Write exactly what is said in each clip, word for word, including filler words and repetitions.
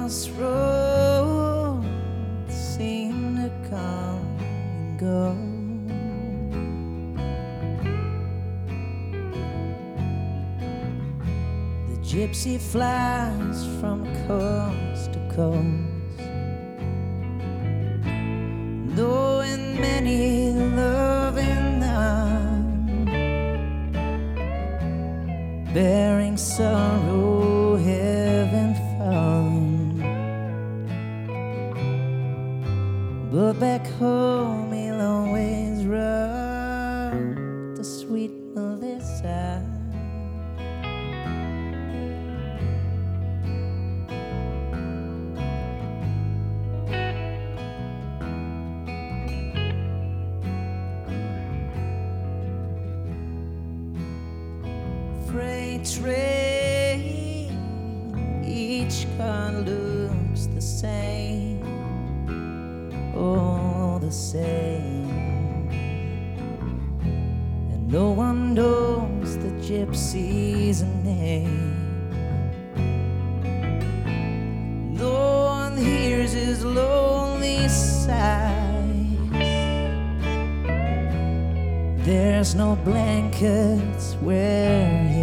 crossroads seem to come and go. The gypsy flies from coast to coast, knowing many loving none, bearing sorrow heaven found. But back home he'll always run to sweet Melissa. Freight train, each car looks the same, all the same, and no one knows the gypsy's name. No one hears his lonely sighs. There's no blankets where he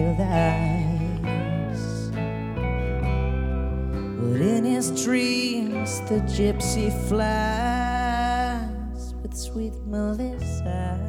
lies, but in his dreams the gypsy flies with sweet Melissa.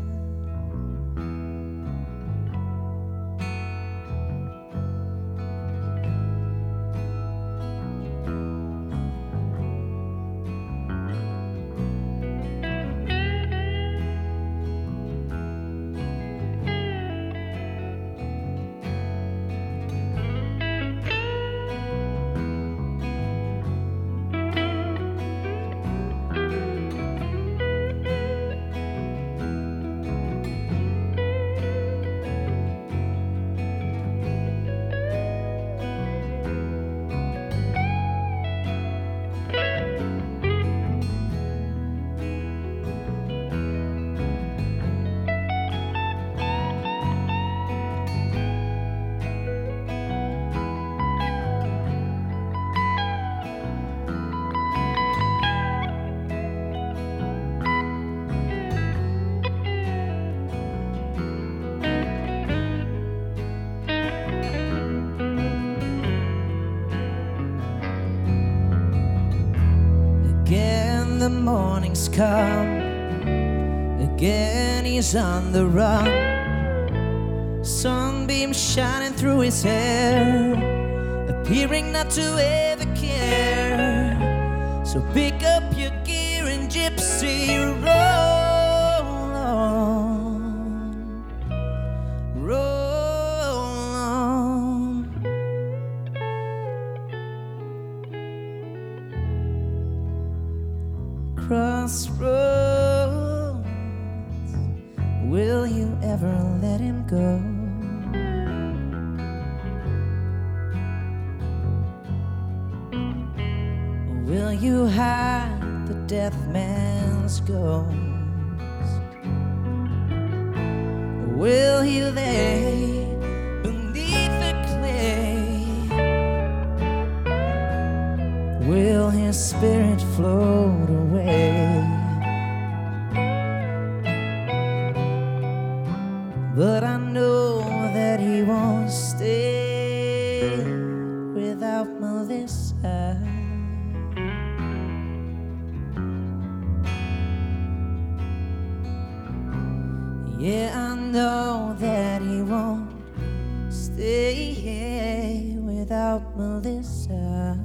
Again the morning's come, again he's on the run, sunbeams shining through his hair, appearing not to ever care. So pick up your gear and gypsy, roll on, roll on. Crossroads, will you ever let him go? Will you hide the death man's ghost? Will he lay beneath the clay? Will his spirit float away? But I know that he won't stay without Melissa. Yeah, I know that he won't stay without Melissa.